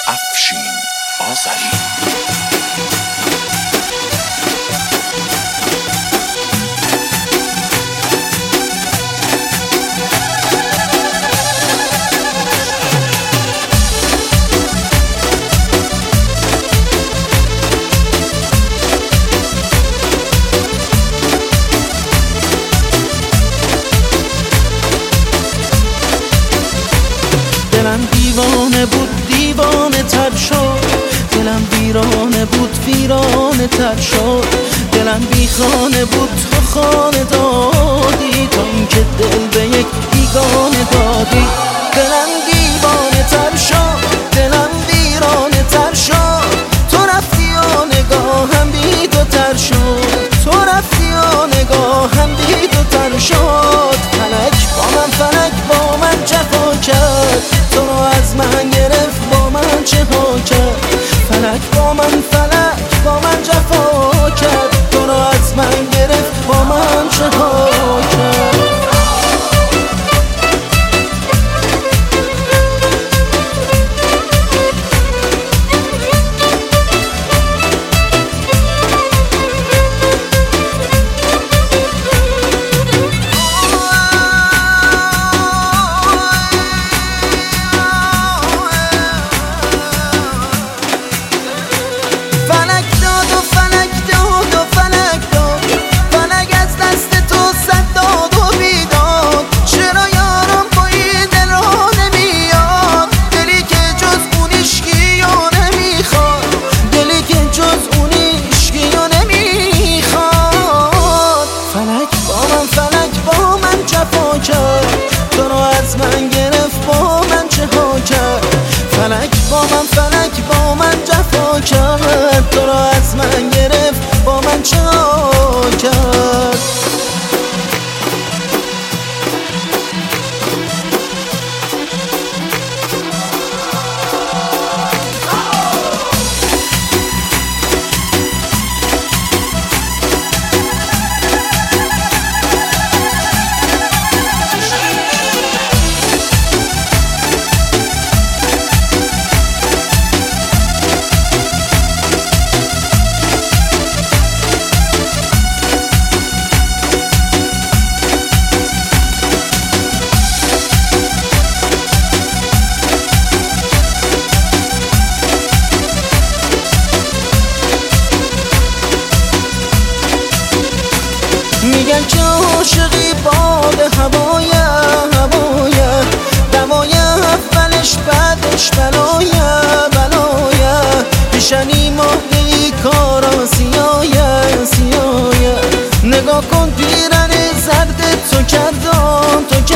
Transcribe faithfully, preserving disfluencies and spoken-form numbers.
افشین آذری. دلم دیوانه بود دیوانه تر شد، دلم ویرانه بود ویرانه تر شد، دلم بی خانه بود تو خانه دادی، تا اینکه دل به یک بیگانه دادی. دلم دیوانه تر شد، دلم ویرانه تر شد، تو رفتی و نگاهم بی تو تر شد، تو رفتی و نگاهم بی تو تر شد. فلک با من فلک با من جفا کرد، تو رو از من گرفت با من چه ها کرد. فلک با من فلک با من جفا کرد، تو رو از من گرفت با من چه ها کرد. تو رو از من گرفت با من چه ها کرد. فلک با من فلک با من جفا کرد، تو رو از من گرفت با من چه ها کرد. میگن که عاشقی باد هوایه هوایه، دوایه اولش بعدش بلایه بلایه، پیشنی ماهی کارا سیایه سیایه. نگاه کن پیرن زرد تو کردم تو